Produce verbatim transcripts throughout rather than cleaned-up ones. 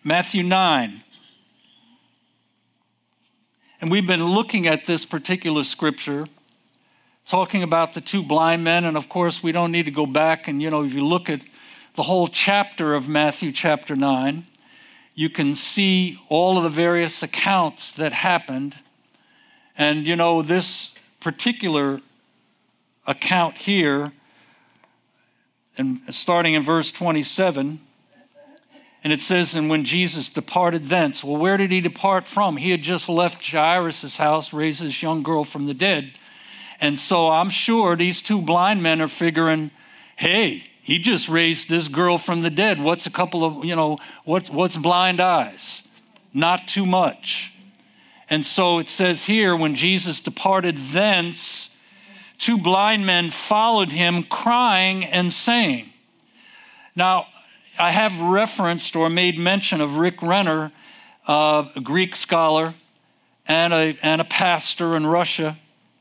Matthew nine. And we've been looking at this particular scripture, talking about the two blind men. And of course, we don't need to go back and, you know, if you look at the whole chapter of Matthew chapter nine, you can see all of the various accounts that happened. And, you know, this particular account here, and starting in verse twenty-seven, and it says, and when Jesus departed thence, well, where did he depart from? He had just left Jairus' house, raised this young girl from the dead. And so I'm sure these two blind men are figuring, hey, he just raised this girl from the dead. What's a couple of, you know, what, what's blind eyes? Not too much. And so it says here, when Jesus departed thence, two blind men followed him, crying and saying. Now, I have referenced or made mention of Rick Renner, uh, a Greek scholar and a, and a pastor in Russia.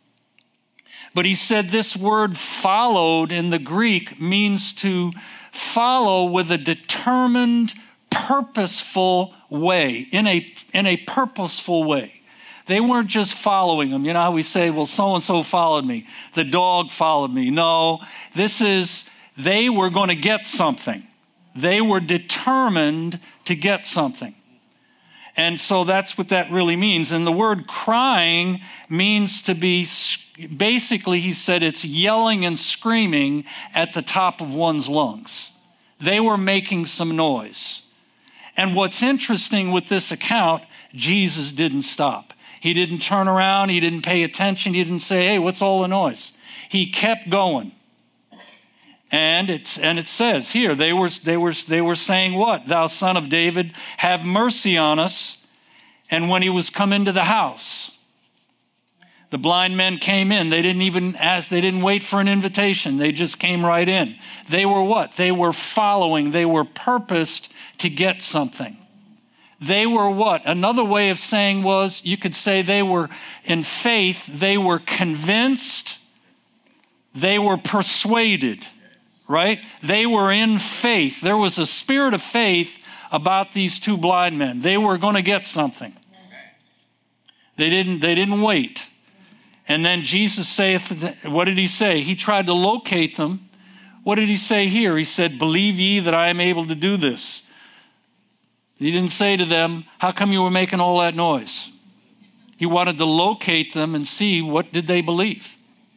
But he said this word followed in the Greek means to follow with a determined, purposeful way, in a, in a purposeful way. They weren't just following him. You know how we say, well, so-and-so followed me. The dog followed me. No, this is, they were going to get something. They were determined to get something. And so that's what that really means. And the word crying means to be, basically, he said it's yelling and screaming at the top of one's lungs. They were making some noise. And what's interesting with this account, Jesus didn't stop. He didn't turn around. He didn't pay attention. He didn't say, hey, what's all the noise? He kept going. And it's and it says here, they were they were they were saying what? Thou son of David, have mercy on us. And when he was come into the house, the blind men came in. They didn't even ask, they didn't wait for an invitation. They just came right in. They were what? They were following, they were purposed to get something. They were what? Another way of saying was, you could say they were in faith, they were convinced, they were persuaded. Right? They were in faith. There was a spirit of faith about these two blind men. They were going to get something. They didn't, they didn't wait. And then Jesus saith, what did he say? He tried to locate them. What did he say here? He said, believe ye that I am able to do this. He didn't say to them, how come you were making all that noise? He wanted to locate them and see what did they believe.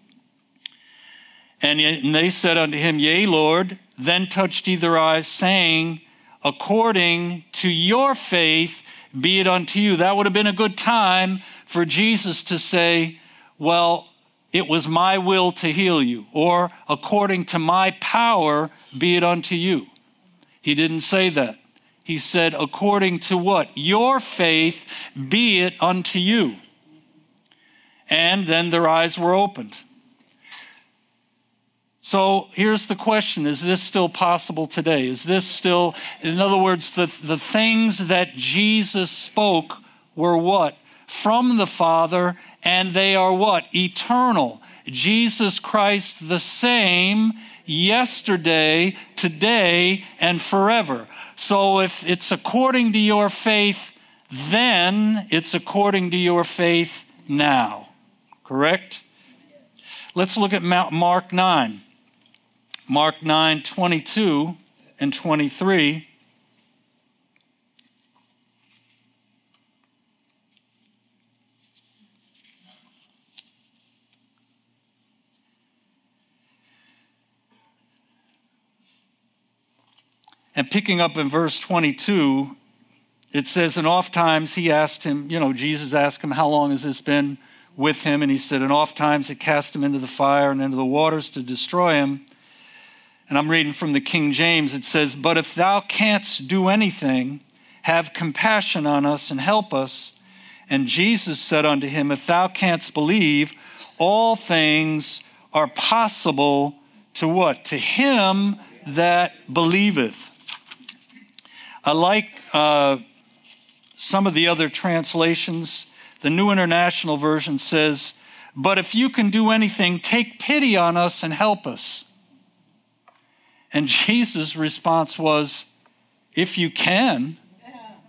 And they said unto him, yea, Lord. Then touched he their eyes, saying, according to your faith, be it unto you. That would have been a good time for Jesus to say, well, it was my will to heal you. Or according to my power, be it unto you. He didn't say that. He said, according to what? Your faith, be it unto you. And then their eyes were opened. So here's the question, is this still possible today? Is this still, in other words, the, the things that Jesus spoke were what? From the Father, and they are what? Eternal. Jesus Christ the same yesterday, today, and forever. So if it's according to your faith then, it's according to your faith now. Correct? Let's look at Mark nine. Mark nine, twenty-two and twenty-three. And picking up in verse twenty-two, it says, and oft times he asked him, you know, Jesus asked him, how long has this been with him? And he said, and oft times it cast him into the fire and into the waters to destroy him. And I'm reading from the King James. It says, but if thou canst do anything, have compassion on us and help us. And Jesus said unto him, if thou canst believe, all things are possible to what? To him that believeth. I like uh, some of the other translations. The New International Version says, but if you can do anything, take pity on us and help us. And Jesus' response was, if you can,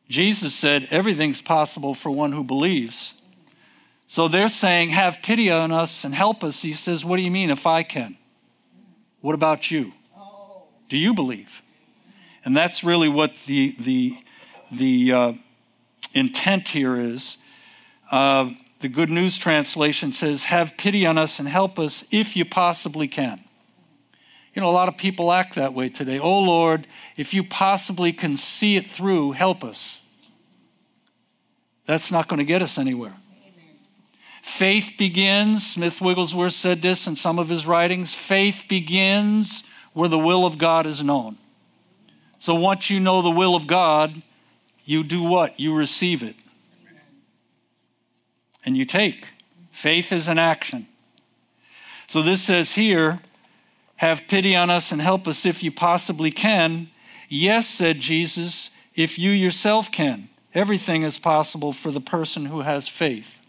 Jesus said everything's possible for one who believes. So they're saying, have pity on us and help us. He says, what do you mean if I can? What about you? Do you believe? And that's really what the the the uh, intent here is. Uh, the Good News Translation says, have pity on us and help us if you possibly can. You know, a lot of people act that way today. Oh, Lord, if you possibly can see it through, help us. That's not going to get us anywhere. Amen. Faith begins, Smith Wigglesworth said this in some of his writings, faith begins where the will of God is known. So once you know the will of God, you do what? You receive it. Amen. And you take. Faith is an action. So this says here, have pity on us and help us if you possibly can. Yes, said Jesus, if you yourself can. Everything is possible for the person who has faith.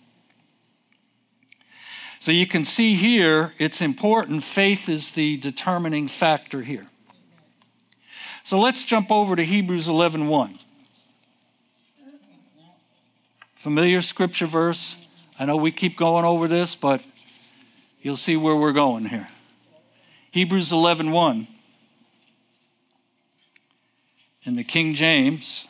So you can see here, it's important. Faith is the determining factor here. So let's jump over to Hebrews eleven one. Familiar scripture verse. I know we keep going over this, but you'll see where we're going here. Hebrews eleven one. In the King James.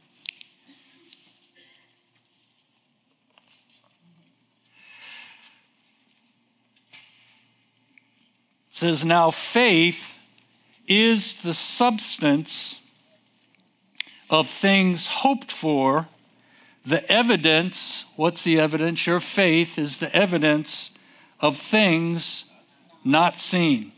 It says, now faith is the substance of things hoped for, the evidence. What's the evidence? Your faith is the evidence of things not seen.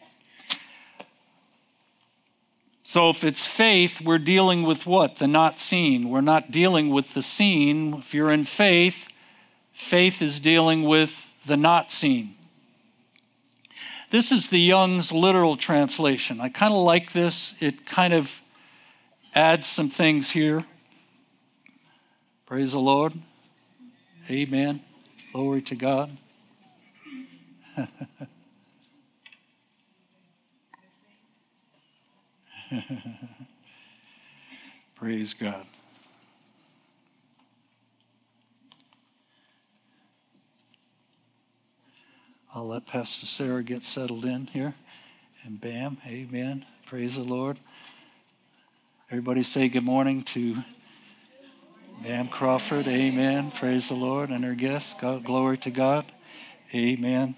So if it's faith, we're dealing with what? The not seen. We're not dealing with the seen. If you're in faith, faith is dealing with the not seen. This is the Young's literal translation. I kind of like this. It kind of adds some things here. Praise the Lord. Amen. Glory to God. Praise God. I'll let Pastor Sarah get settled in here. And bam, amen. Praise the Lord. Everybody say good morning to Bam Crawford. Amen. Praise the Lord. And her guests. God, glory to God. Amen.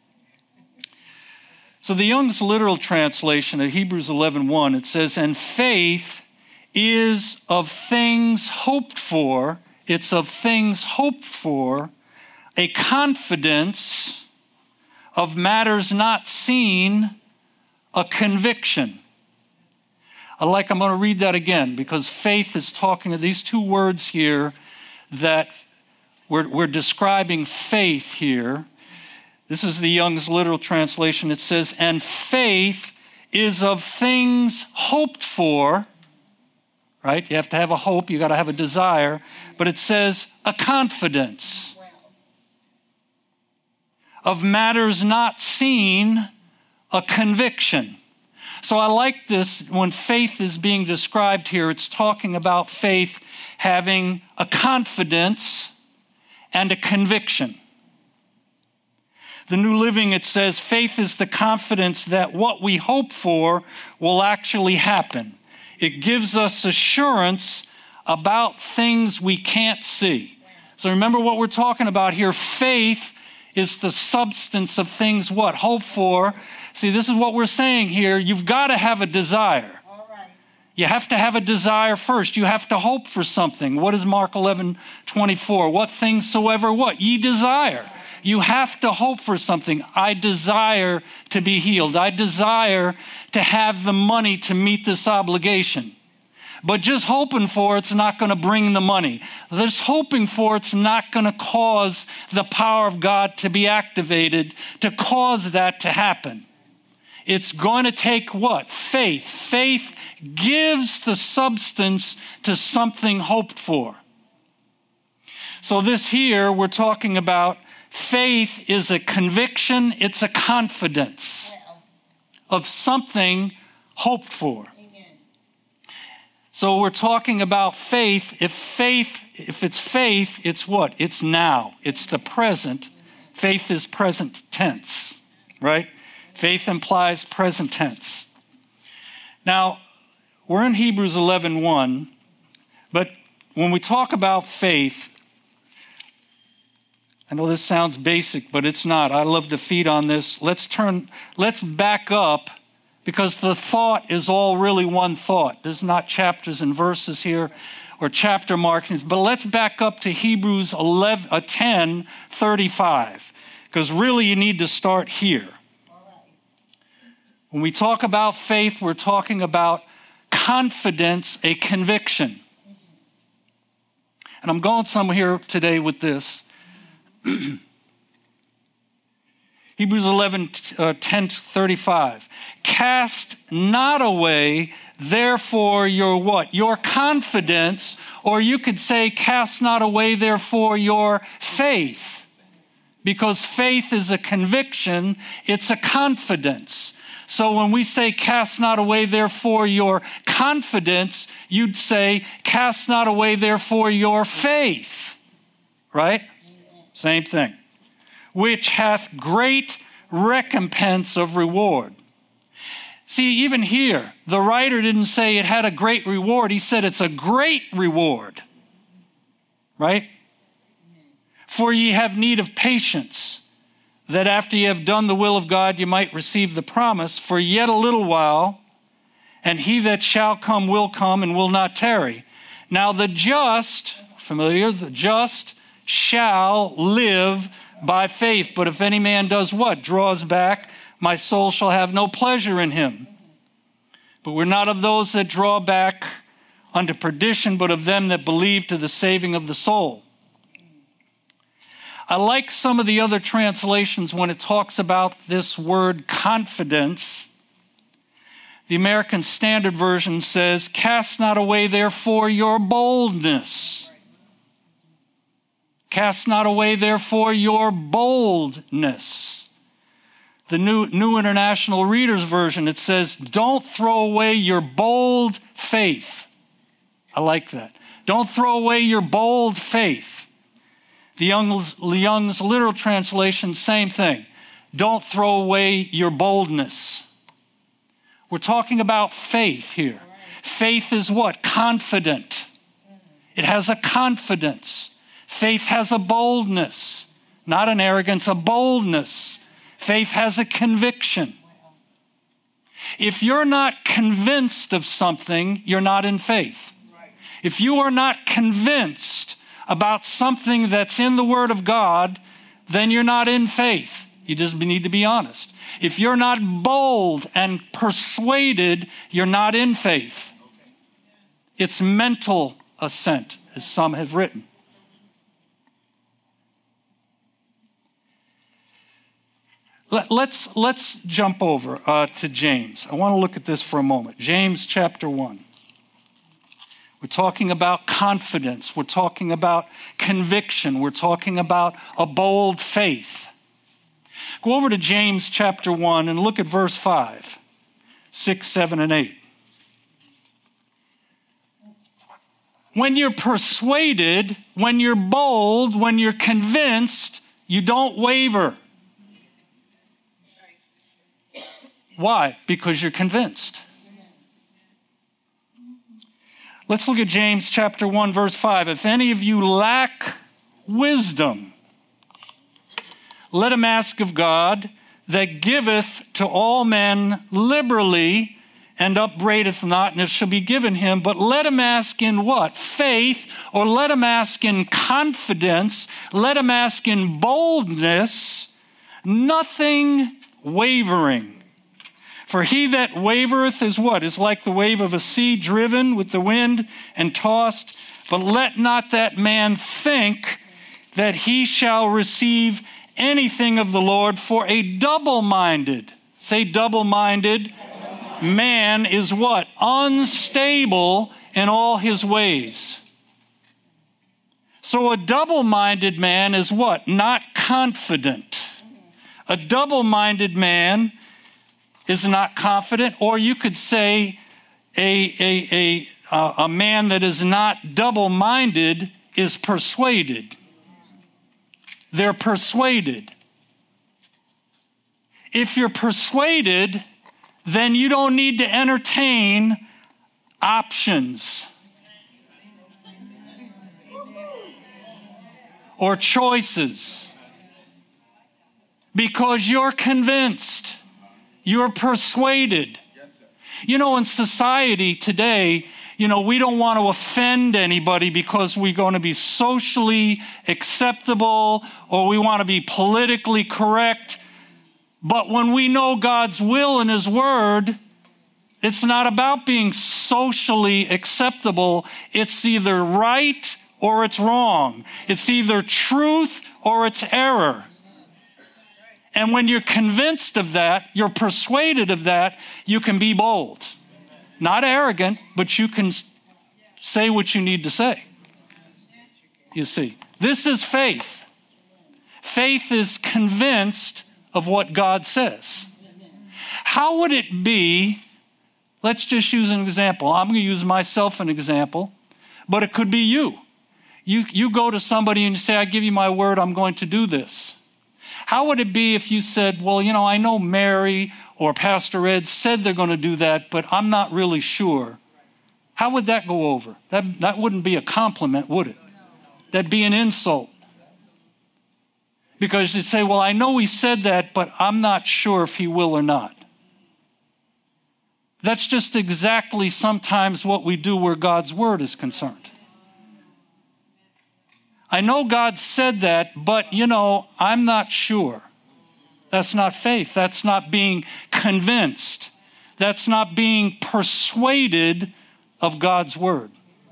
So the Young's literal translation of Hebrews eleven one, it says, and faith is of things hoped for. It's of things hoped for, a confidence of matters not seen, a conviction. I like, I'm going to read that again because faith is talking to these two words here that we're, we're describing faith here. This is the Young's literal translation. It says, and faith is of things hoped for, right? You have to have a hope. You got to have a desire. But it says a confidence of matters not seen, a conviction. So I like this when faith is being described here. It's talking about faith having a confidence and a conviction. The New Living, it says, faith is the confidence that what we hope for will actually happen. It gives us assurance about things we can't see. So remember what we're talking about here. Faith is the substance of things what? Hope for. See, this is what we're saying here. You've got to have a desire. All right. You have to have a desire first. You have to hope for something. What is Mark eleven twenty-four? What things soever what? Ye desire. You have to hope for something. I desire to be healed. I desire to have the money to meet this obligation. But just hoping for it's not going to bring the money. Just hoping for it's not going to cause the power of God to be activated to cause that to happen. It's going to take what? Faith. Faith gives the substance to something hoped for. So this here, we're talking about faith is a conviction, it's a confidence of something hoped for. So we're talking about faith. If faith, if it's faith, it's what? It's now. It's the present. Faith is present tense, right? Faith implies present tense. Now, we're in Hebrews eleven one, but when we talk about faith, I know this sounds basic, but it's not. I love to feed on this. Let's turn, let's back up, because the thought is all really one thought. There's not chapters and verses here or chapter markings, but let's back up to Hebrews eleven, uh, ten thirty-five, because really you need to start here. When we talk about faith, we're talking about confidence, a conviction. And I'm going somewhere here today with this. Hebrews eleven, ten thirty-five. Cast not away, therefore, your what? Your confidence, or you could say, cast not away, therefore, your faith. Because faith is a conviction, it's a confidence. So when we say, cast not away, therefore, your confidence, you'd say, cast not away, therefore, your faith. Right? Same thing. Which hath great recompense of reward. See, even here, the writer didn't say it had a great reward. He said it's a great reward. Right? For ye have need of patience, that after ye have done the will of God, ye might receive the promise. For yet a little while, and he that shall come will come and will not tarry. Now the just, familiar, the just shall live by faith. But if any man does what? Draws back, my soul shall have no pleasure in him. But we're not of those that draw back unto perdition, but of them that believe to the saving of the soul. I like some of the other translations when it talks about this word confidence. The American Standard Version says, cast not away therefore your boldness. Cast not away therefore your boldness. The New, New International Reader's Version, it says, don't throw away your bold faith. I like that. Don't throw away your bold faith. The Young's, Young's literal translation, same thing. Don't throw away your boldness. We're talking about faith here. Faith is what? Confident. It has a confidence. Faith has a boldness, not an arrogance, a boldness. Faith has a conviction. If you're not convinced of something, you're not in faith. If you are not convinced about something that's in the Word of God, then you're not in faith. You just need to be honest. If you're not bold and persuaded, you're not in faith. It's mental assent, as some have written. Let, let's, let's jump over uh, to James. I want to look at this for a moment. James chapter one. We're talking about confidence. We're talking about conviction. We're talking about a bold faith. Go over to James chapter one and look at verse five, six, seven, and eight. When you're persuaded, when you're bold, when you're convinced, you don't waver. Why? Because you're convinced. Let's look at James chapter one, verse five. If any of you lack wisdom, let him ask of God, that giveth to all men liberally, and upbraideth not, and it shall be given him. But let him ask in what? Faith, or let him ask in confidence, let him ask in boldness, nothing wavering. For he that wavereth is what? Is like the wave of a sea driven with the wind and tossed. But let not that man think that he shall receive anything of the Lord. For a double-minded, say double-minded, man is what? Unstable in all his ways. So a double-minded man is what? Not confident. A double-minded man is not confident, or you could say a, a, a uh, a man that is not double-minded is persuaded. They're persuaded. If you're persuaded, then you don't need to entertain options or choices because you're convinced, you're persuaded. You know, in society today, you know, we don't want to offend anybody because we're going to be socially acceptable or we want to be politically correct. But when we know God's will and His Word, it's not about being socially acceptable. It's either right or it's wrong. It's either truth or it's error. And when you're convinced of that, you're persuaded of that, you can be bold. Not arrogant, but you can say what you need to say. You see, this is faith. Faith is convinced of what God says. How would it be, let's just use an example. I'm going to use myself an example, but it could be you. You, you go to somebody and you say, I give you my word, I'm going to do this. How would it be if you said, well, you know, I know Mary or Pastor Ed said they're going to do that, but I'm not really sure. How would that go over? That, that wouldn't be a compliment, would it? That'd be an insult. Because you'd say, well, I know he said that, but I'm not sure if he will or not. That's just exactly sometimes what we do where God's word is concerned. I know God said that, but, you know, I'm not sure. That's not faith. That's not being convinced. That's not being persuaded of God's word.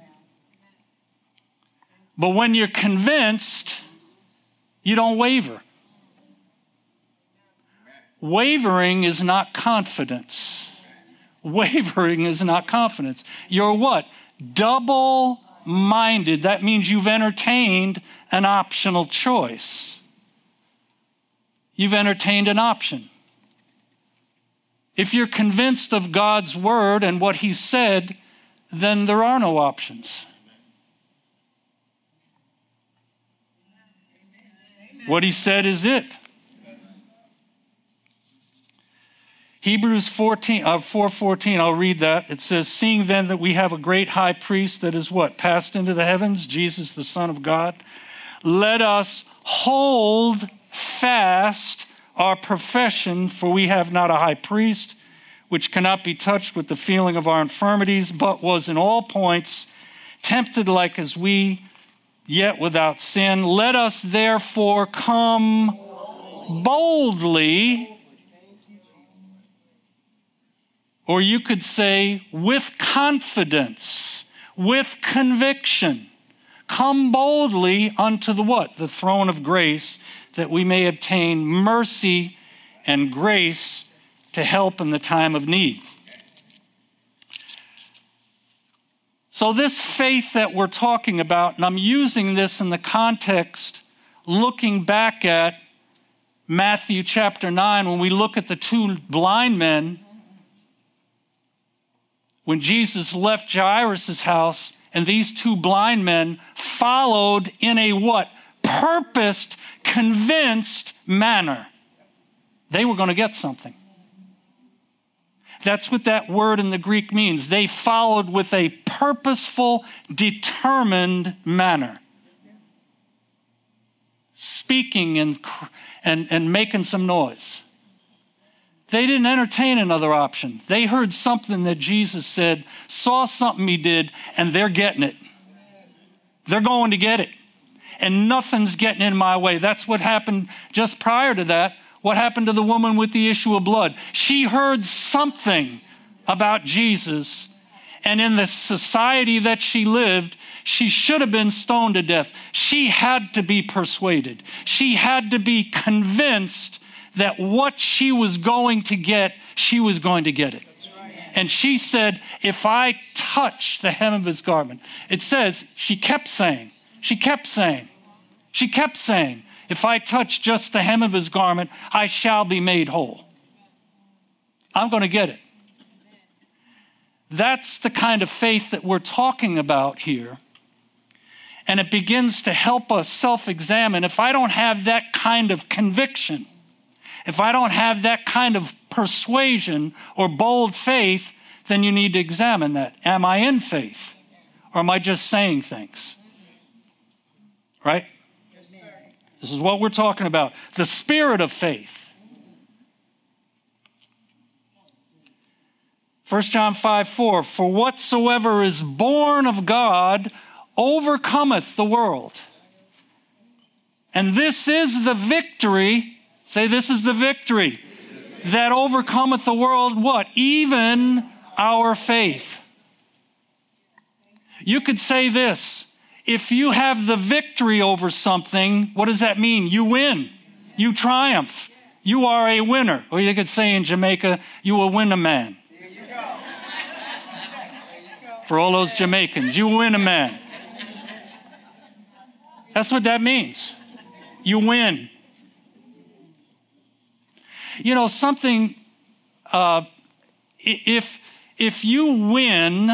But when you're convinced, you don't waver. Wavering is not confidence. Wavering is not confidence. You're what? Double-minded. That means you've entertained an optional choice. You've entertained an option. If you're convinced of God's word and what He said, then there are no options. What He said is it. Hebrews fourteen, uh, four fourteen, I'll read that. It says, seeing then that we have a great high priest that is what? Passed into the heavens, Jesus the Son of God. Let us hold fast our profession, for we have not a high priest which cannot be touched with the feeling of our infirmities, but was in all points tempted like as we, yet without sin. Let us therefore come boldly, or you could say with confidence, with conviction. Come boldly unto the what? The throne of grace, that we may obtain mercy and grace to help in the time of need. So this faith that we're talking about, and I'm using this in the context, looking back at Matthew chapter nine, when we look at the two blind men, when Jesus left Jairus' house, and these two blind men followed in a what? Purposed, convinced manner. They were going to get something. That's what that word in the Greek means. They followed with a purposeful, determined manner. Speaking and, and, and making some noise. They didn't entertain another option. They heard something that Jesus said, saw something He did, and they're getting it. They're going to get it. And nothing's getting in my way. That's what happened just prior to that. What happened to the woman with the issue of blood? She heard something about Jesus, and in the society that she lived, she should have been stoned to death. She had to be persuaded. She had to be convinced that what she was going to get, she was going to get it. And she said, if I touch the hem of His garment, it says, she kept saying, she kept saying, she kept saying, if I touch just the hem of His garment, I shall be made whole. I'm going to get it. That's the kind of faith that we're talking about here. And it begins to help us self-examine. If I don't have that kind of conviction, if I don't have that kind of persuasion or bold faith, then you need to examine that. Am I in faith? Or am I just saying things? Right? Yes, sir. This is what we're talking about. The spirit of faith. First John five four, for whatsoever is born of God overcometh the world. And this is the victory, say this is the victory, that overcometh the world, what? Even our faith. You could say this, if you have the victory over something, what does that mean? You win, you triumph, you are a winner. Or you could say in Jamaica, you will win a man. There you go. There you go. For all those Jamaicans, you win a man. That's what that means. You win. You know, something, uh, if, if you win,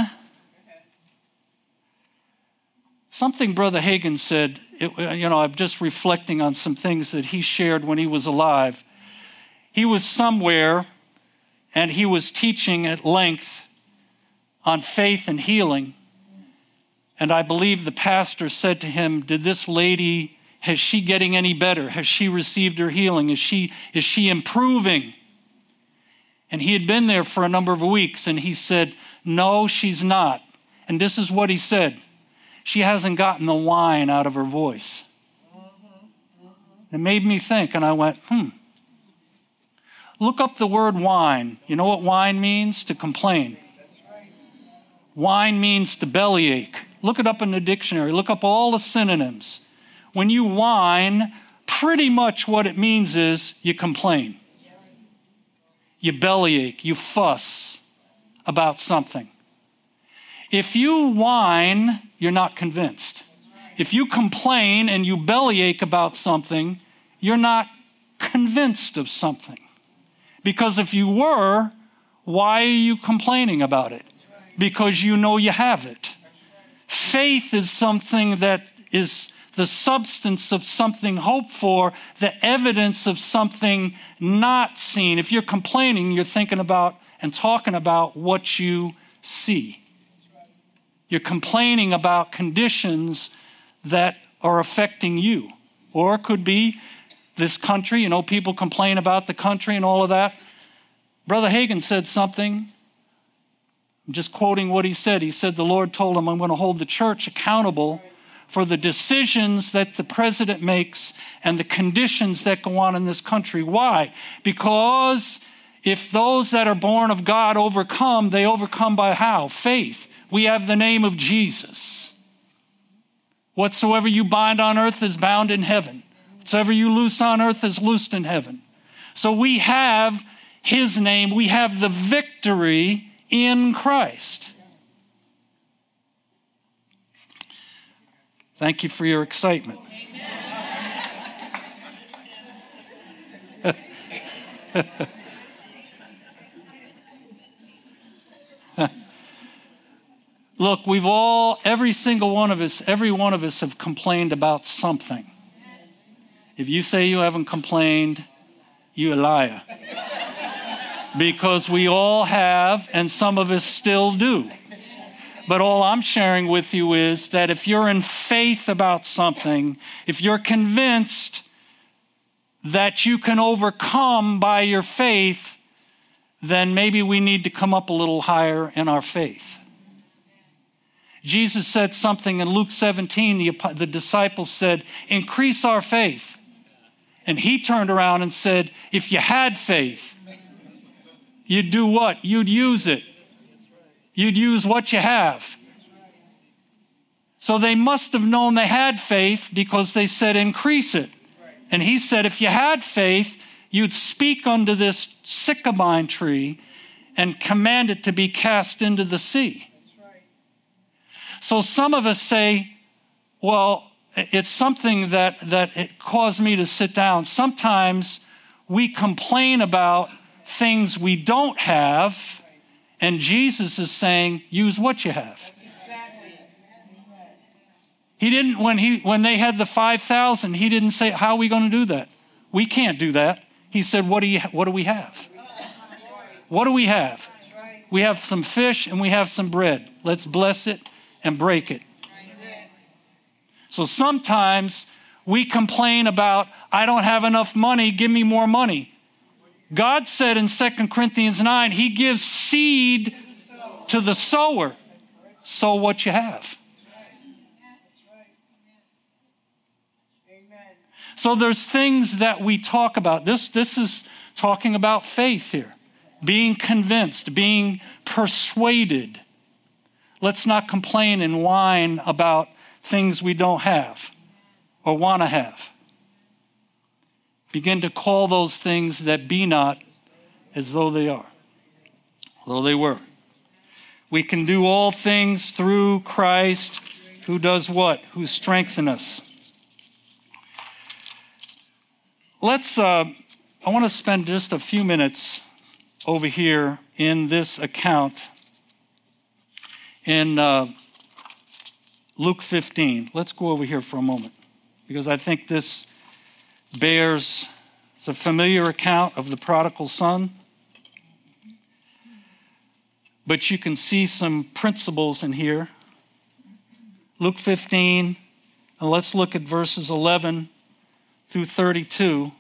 something Brother Hagin said, it, you know, I'm just reflecting on some things that he shared when he was alive. He was somewhere and he was teaching at length on faith and healing. And I believe the pastor said to him, did this lady, has she getting any better? Has she received her healing? Is she, is she improving? And he had been there for a number of weeks and he said, no, she's not. And this is what he said. She hasn't gotten the whine out of her voice. It made me think and I went, hmm. Look up the word whine. You know what whine means? To complain. Whine means to bellyache. Look it up in the dictionary. Look up all the synonyms. When you whine, pretty much what it means is you complain. You bellyache, you fuss about something. If you whine, you're not convinced. If you complain and you bellyache about something, you're not convinced of something. Because if you were, why are you complaining about it? Because you know you have it. Faith is something that is the substance of something hoped for, the evidence of something not seen. If you're complaining, you're thinking about and talking about what you see. You're complaining about conditions that are affecting you. Or it could be this country. You know, people complain about the country and all of that. Brother Hagin said something. I'm just quoting what he said. He said the Lord told him, I'm going to hold the church accountable for the decisions that the president makes and the conditions that go on in this country. Why? Because if those that are born of God overcome, they overcome by how? Faith. We have the name of Jesus. Whatsoever you bind on earth is bound in heaven. Whatsoever you loose on earth is loosed in heaven. So we have his name. We have the victory in Christ. Thank you for your excitement. Look, we've all, every single one of us, every one of us have complained about something. If you say you haven't complained, you're a liar. Because we all have, and some of us still do. But all I'm sharing with you is that if you're in faith about something, if you're convinced that you can overcome by your faith, then maybe we need to come up a little higher in our faith. Jesus said something in Luke seventeen, the, the disciples said, increase our faith. And he turned around and said, if you had faith, you'd do what? You'd use it. You'd use what you have. So they must have known they had faith because they said, increase it. And he said, if you had faith, you'd speak unto this sycamore tree and command it to be cast into the sea. So some of us say, well, it's something that, that it caused me to sit down. Sometimes we complain about things we don't have, And Jesus is saying, use what you have. Exactly. He didn't, when he when they had the five thousand, he didn't say, how are we going to do that? We can't do that. He said, what do you, what do we have? What do we have? We have some fish and we have some bread. Let's bless it and break it. So sometimes we complain about, I don't have enough money, give me more money. God said in Second Corinthians nine, he gives seed to the sower. Sow what you have. So there's things that we talk about. This, this is talking about faith here. Being convinced, being persuaded. Let's not complain and whine about things we don't have or want to have. Begin to call those things that be not as though they are, though they were. We can do all things through Christ who does what? Who strengthens us. Let's, uh, I want to spend just a few minutes over here in this account in uh, Luke fifteen. Let's go over here for a moment because I think this bears, it's a familiar account of the prodigal son. But you can see some principles in here. Luke fifteen, and let's look at verses eleven through thirty-two.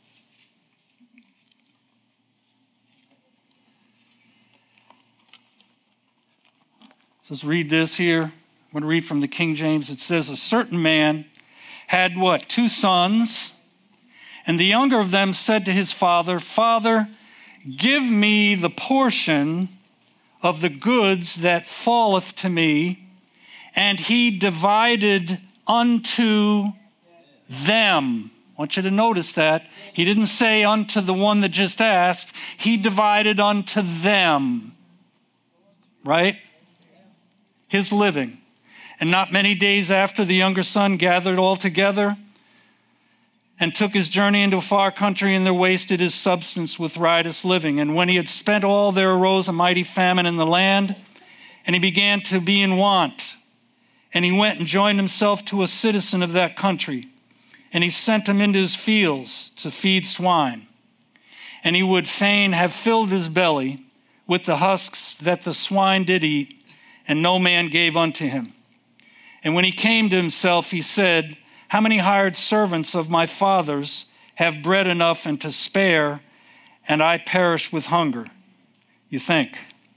Let's read this here. I'm going to read from the King James. It says, a certain man had what? Two sons. And the younger of them said to his father, Father, give me the portion of the goods that falleth to me. And he divided unto them. I want you to notice that. He didn't say unto the one that just asked. He divided unto them. Right? His living. And not many days after, the younger son gathered all together and took his journey into a far country, and there wasted his substance with riotous living. And when he had spent all, there arose a mighty famine in the land, and he began to be in want. And he went and joined himself to a citizen of that country, and he sent him into his fields to feed swine. And he would fain have filled his belly with the husks that the swine did eat, and no man gave unto him. And when he came to himself, he said, how many hired servants of my father's have bread enough and to spare, and I perish with hunger? You think.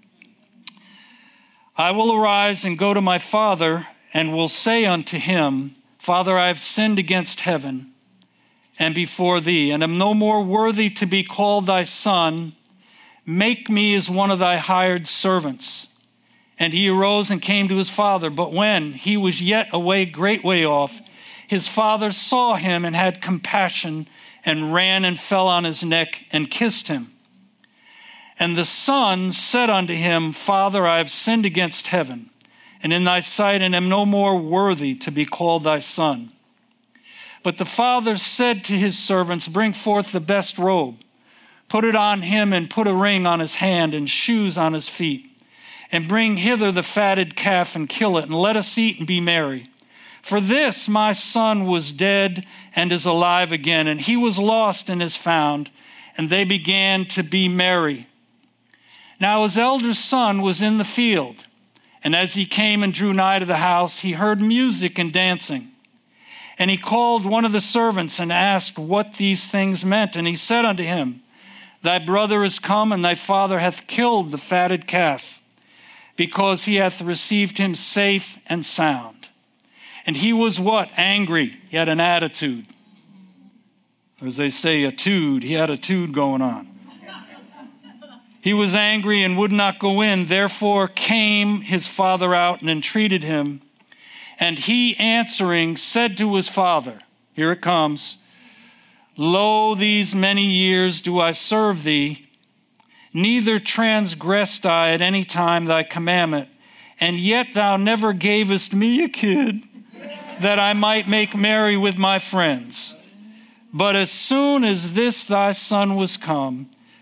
I will arise and go to my father, and will say unto him, Father, I have sinned against heaven and before thee, and am no more worthy to be called thy son. Make me as one of thy hired servants. And he arose and came to his father. But when he was yet a way, great way off, his father saw him and had compassion, and ran and fell on his neck and kissed him. And the son said unto him, Father, I have sinned against heaven and in thy sight, and am no more worthy to be called thy son. But the father said to his servants, bring forth the best robe, put it on him, and put a ring on his hand and shoes on his feet. And bring hither the fatted calf and kill it, and let us eat and be merry. For this my son was dead and is alive again, and he was lost and is found. And they began to be merry. Now his elder son was in the field, and as he came and drew nigh to the house, he heard music and dancing. And he called one of the servants and asked what these things meant. And he said unto him, thy brother is come, and thy father hath killed the fatted calf, because he hath received him safe and sound. And he was what? Angry. He had an attitude. Or as they say, a tude. He had a tude going on. He was angry and would not go in. Therefore came his father out and entreated him. And he answering said to his father, here it comes, lo, these many years do I serve thee, neither transgressed I at any time thy commandment, and yet thou never gavest me a kid, that I might make merry with my friends. But as soon as this thy son was come,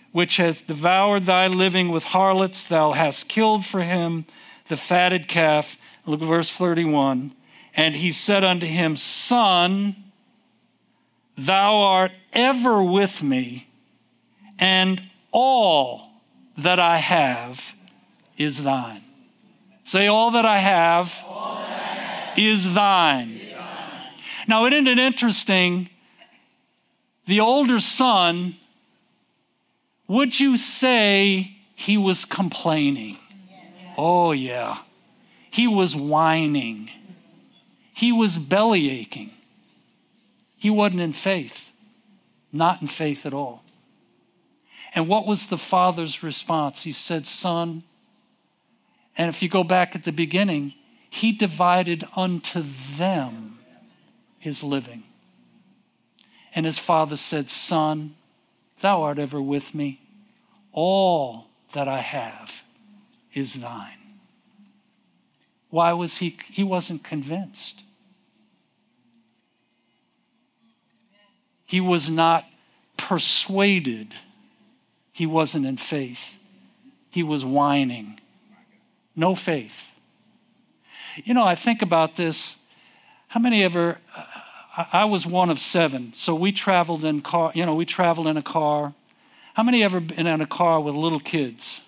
which hath devoured thy living with harlots, thou hast killed for him the fatted calf. Look at verse thirty-one. And he said unto him, Son, thou art ever with me, and all that I have is thine. Say, all that I have, all that I have is thine. Is thine. Now, isn't it interesting? The older son, would you say he was complaining? Yes. Oh, yeah. He was whining. He was belly aching. He wasn't in faith. Not in faith at all. And what was the father's response? He said, Son, and if you go back at the beginning, he divided unto them his living. And his father said, Son, thou art ever with me. All that I have is thine. Why was he? He wasn't convinced. He was not persuaded. He wasn't in faith. He was whining. No faith. You know, I think about this. How many ever, I was one of seven, so we traveled in car, you know, we traveled in a car. How many ever been in a car with little kids?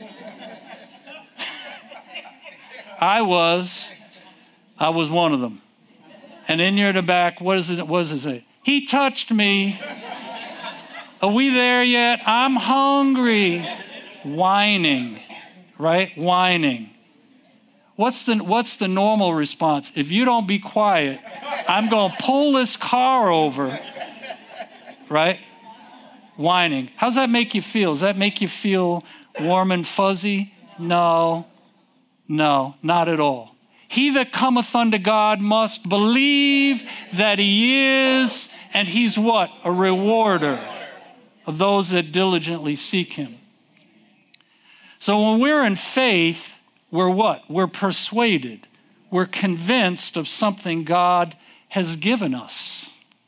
I was, I was one of them. And in near the back, what is it, what does it say? He touched me. Are we there yet? I'm hungry. Whining, right? Whining. What's the, what's the normal response? If you don't be quiet, I'm going to pull this car over, right? Whining. How does that make you feel? Does that make you feel warm and fuzzy? No, no, not at all. He that cometh unto God must believe that he is, and he's what? A rewarder of those that diligently seek him. So when we're in faith, we're what? We're persuaded. We're convinced of something God has given us.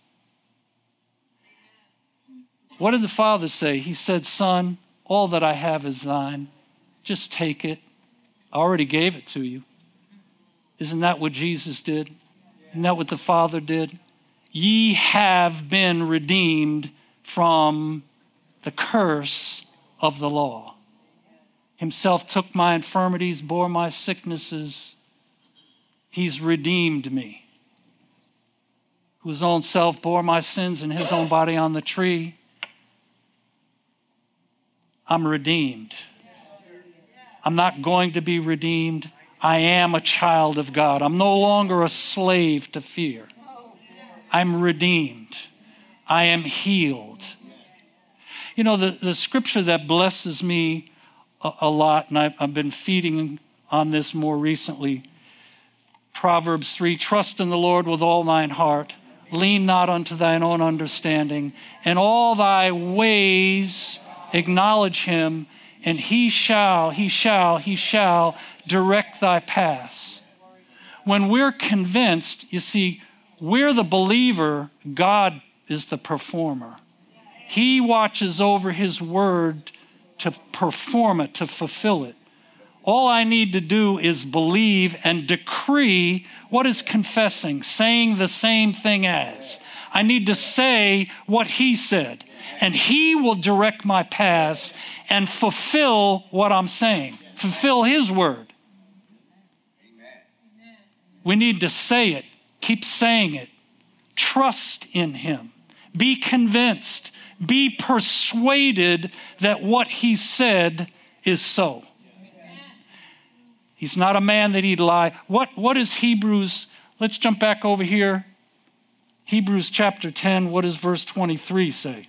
What did the Father say? He said, Son, all that I have is thine. Just take it. I already gave it to you. Isn't that what Jesus did? Isn't that what the Father did? Ye have been redeemed from the curse of the law. Himself took my infirmities, bore my sicknesses. He's redeemed me. Whose own self bore my sins in his own body on the tree. I'm redeemed. I'm not going to be redeemed. I am a child of God. I'm no longer a slave to fear. I'm redeemed. I am healed. You know, the, the scripture that blesses me a, a lot, and I've, I've been feeding on this more recently, Proverbs three, trust in the Lord with all thine heart. Lean not unto thine own understanding. In all thy ways acknowledge him, and he shall, he shall, he shall direct thy paths. When we're convinced, you see, we're the believer, God is the performer. He watches over his word to perform it, to fulfill it. All I need to do is believe and decree. What is confessing? Saying the same thing as. I need to say what he said, and he will direct my paths and fulfill what I'm saying. Fulfill his word. We need to say it. Keep saying it. Trust in him. Be convinced. Be persuaded that what he said is so. He's not a man that he'd lie. What, what is Hebrews? Let's jump back over here. Hebrews chapter ten. What does verse twenty-three say?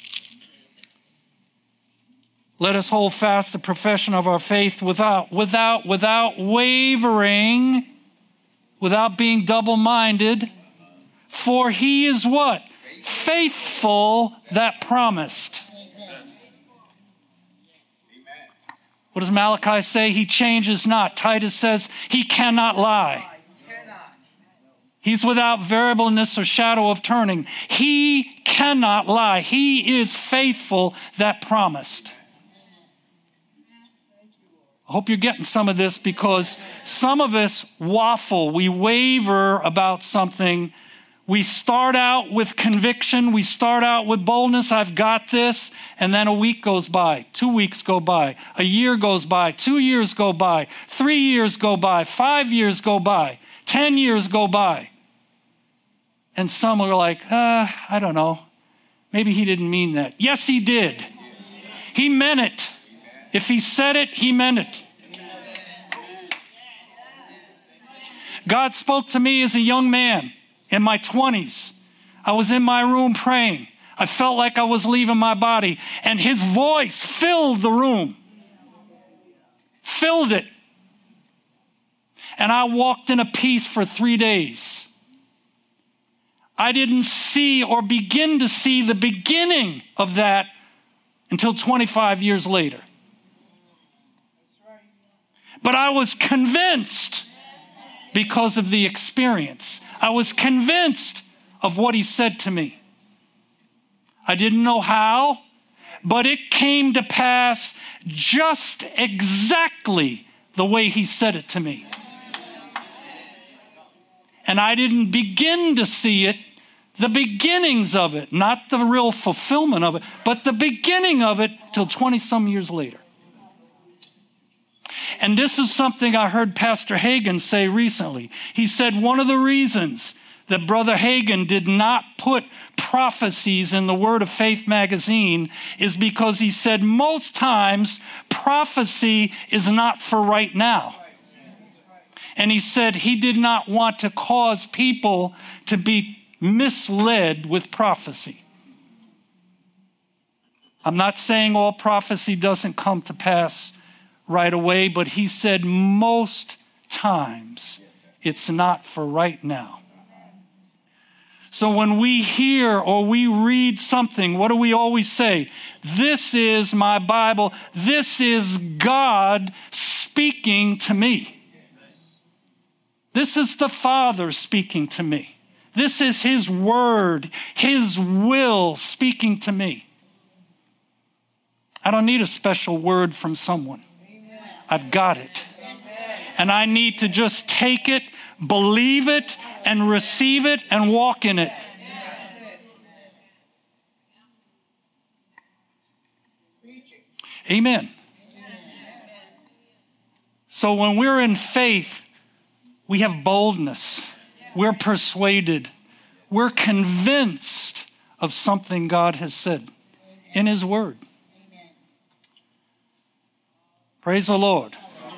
Let us hold fast the profession of our faith without, without, without wavering, without being double-minded. For he is what? Faithful that promised. What does Malachi say? He changes not. Titus says he cannot lie. He's without variableness or shadow of turning. He cannot lie. He is faithful that promised. I hope you're getting some of this, because some of us waffle. We waver about something. We start out with conviction. We start out with boldness. I've got this. And then a week goes by. Two weeks go by. A year goes by. Two years go by. Three years go by. Five years go by. Ten years go by. And some are like, uh, I don't know. Maybe he didn't mean that. Yes, he did. He meant it. If he said it, he meant it. God spoke to me as a young man in my twenties. I was in my room praying. I felt like I was leaving my body. And his voice filled the room. Filled it. And I walked in a peace for three days. I didn't see or begin to see the beginning of that until twenty-five years later. But I was convinced because of the experience. I was convinced of what he said to me. I didn't know how, but it came to pass just exactly the way he said it to me. And I didn't begin to see it, the beginnings of it, not the real fulfillment of it, but the beginning of it till twenty-some years later. And this is something I heard Pastor Hagin say recently. He said one of the reasons that Brother Hagin did not put prophecies in the Word of Faith magazine is because he said most times prophecy is not for right now. And he said he did not want to cause people to be misled with prophecy. I'm not saying all prophecy doesn't come to pass right away, but he said most times it's not for right now. So when we hear or we read something, what do we always say? This is my Bible. This is God speaking to me. This is the Father speaking to me. This is his word, his will speaking to me. I don't need a special word from someone. I've got it. And I need to just take it, believe it, and receive it, and walk in it. Amen. So when we're in faith, we have boldness. We're persuaded. We're convinced of something God has said in his word. Praise the Lord.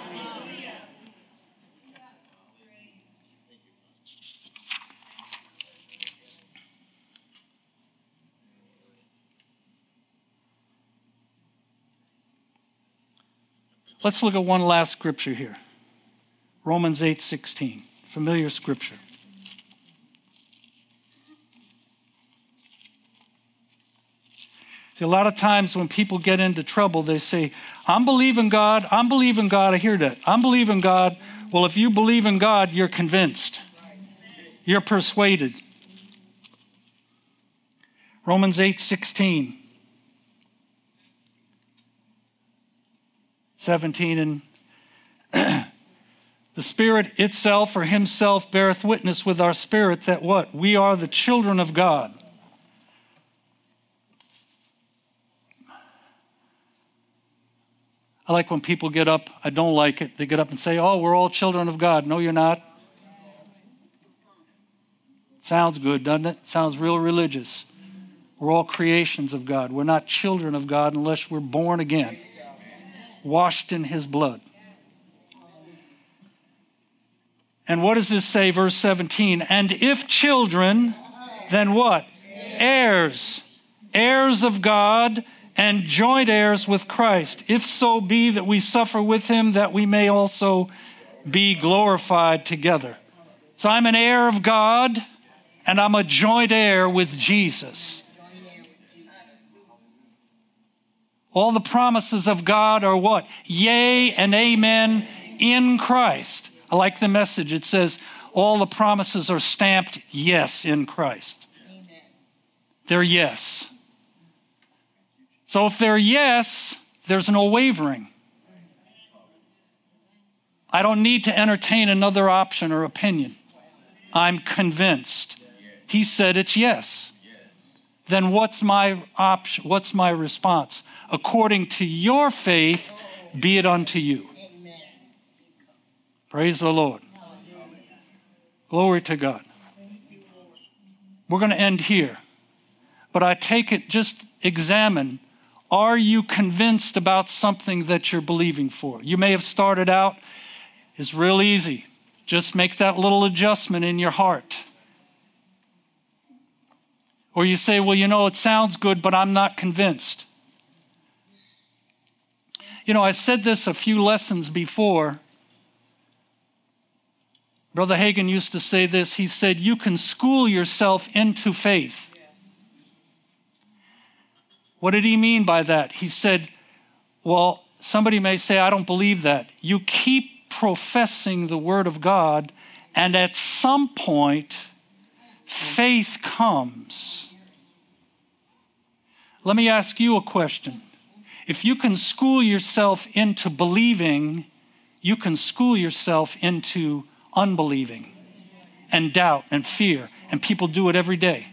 Let's look at one last scripture here. Romans eight sixteen, familiar scripture. See, a lot of times when people get into trouble, they say, I'm believing God, I'm believing God. I hear that. I'm believing God. Well, if you believe in God, you're convinced. You're persuaded. Romans eight sixteen. seventeen, and the Spirit itself or himself beareth witness with our spirit that what? We are the children of God. I like when people get up, I don't like it, they get up and say, oh, we're all children of God. No, you're not. Sounds good, doesn't it? Sounds real religious. We're all creations of God. We're not children of God unless we're born again, washed in his blood. And what does this say, verse seventeen? And if children, then what? Heirs. Heirs of God and joint heirs with Christ, if so be that we suffer with him, that we may also be glorified together. So I'm an heir of God, and I'm a joint heir with Jesus. All the promises of God are what? Yea and amen in Christ. I like the message. It says, all the promises are stamped yes in Christ. Amen. They're yes. So if they're yes, there's no wavering. I don't need to entertain another option or opinion. I'm convinced. He said it's yes. Then what's my option? What's my response? According to your faith, be it unto you. Amen. Praise the Lord. Glory to God. We're going to end here. But I take it, just examine, are you convinced about something that you're believing for? You may have started out, it's real easy. Just make that little adjustment in your heart. Or you say, well, you know, it sounds good, but I'm not convinced. You know, I said this a few lessons before. Brother Hagin used to say this. He said, you can school yourself into faith. What did he mean by that? He said, well, somebody may say, I don't believe that. You keep professing the word of God, and at some point, faith comes. Let me ask you a question. If you can school yourself into believing, you can school yourself into unbelieving and doubt and fear, and people do it every day.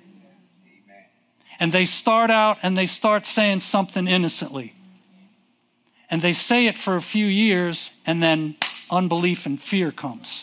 And they start out and they start saying something innocently. And they say it for a few years, and then unbelief and fear comes.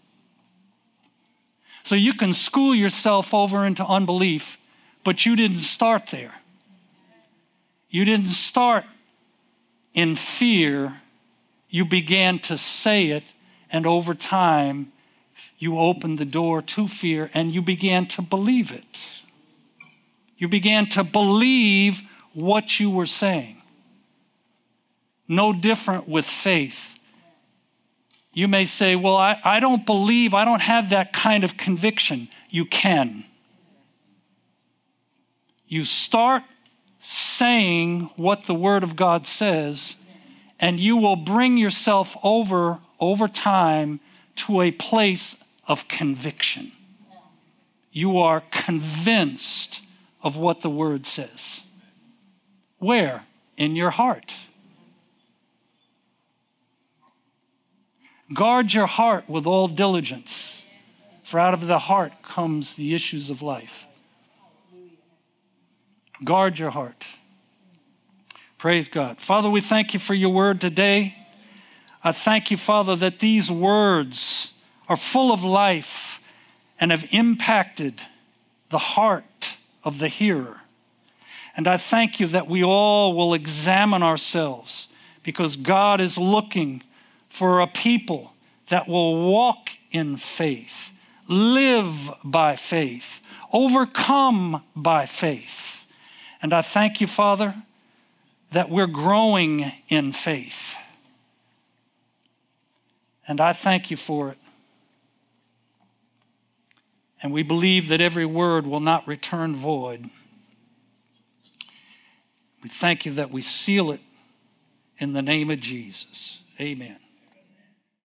So you can school yourself over into unbelief, but you didn't start there. You didn't start in fear. You began to say it, and over time, you opened the door to fear, and you began to believe it. You began to believe what you were saying. No different with faith. You may say, well, I, I don't believe, I don't have that kind of conviction. You can. You start saying what the Word of God says, and you will bring yourself over, over time to a place of conviction. You are convinced of what the Word says. Where? In your heart. Guard your heart with all diligence, for out of the heart comes the issues of life. Guard your heart. Praise God. Father, we thank you for your word today. I thank you, Father, that these words are full of life and have impacted the heart of the hearer. And I thank you that we all will examine ourselves, because God is looking for a people that will walk in faith, live by faith, overcome by faith. And I thank you, Father, that we're growing in faith. And I thank you for it. And we believe that every word will not return void. We thank you that we seal it in the name of Jesus. Amen.